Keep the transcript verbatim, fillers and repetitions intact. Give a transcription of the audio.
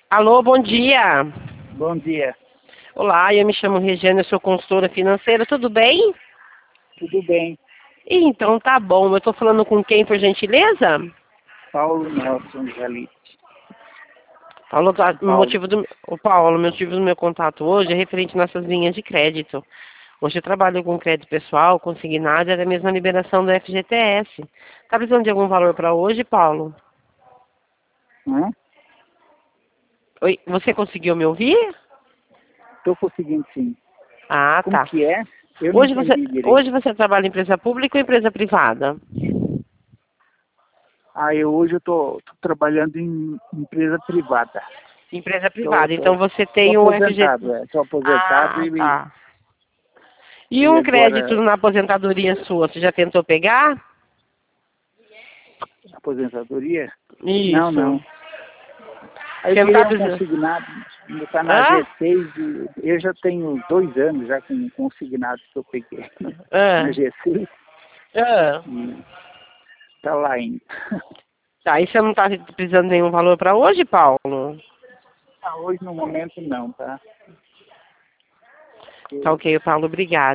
Alô, bom dia. Bom dia. Olá, eu me chamo Regiane, eu sou consultora financeira, tudo bem? Tudo bem? Então tá bom, eu tô falando com quem, por gentileza? Paulo Nelson Jalite. Paulo, tá- o Paulo. motivo do, o Paulo, o motivo do meu contato hoje é referente às nossas linhas de crédito. Hoje eu trabalho com crédito pessoal, consignado e até mesmo a liberação do F G T S. Tá precisando de algum valor para hoje, Paulo? Hã? Oi, você conseguiu me ouvir? Estou conseguindo sim. Ah, Como tá. que é? Eu não Hoje você, entendi direito. hoje você trabalha em empresa pública ou empresa privada? Ah, eu hoje eu tô, tô trabalhando em empresa privada. Empresa Tô, privada. Então tô, você tô tem o F G T. aposentado, é. Tô aposentado Ah, e, tá. E e um crédito agora na aposentadoria sua, você já tentou pegar? aposentadoria? Não, Isso. não. Aí eu Você não tá queria um precisando. consignado, está na Hã? G seis, e eu já tenho dois anos já com um consignado que eu peguei na Hã? G seis Hã? e tá lá ainda. Tá, e você não tá precisando de nenhum valor para hoje, Paulo? Ah, hoje no momento não, tá? Tá ok, Paulo, obrigada.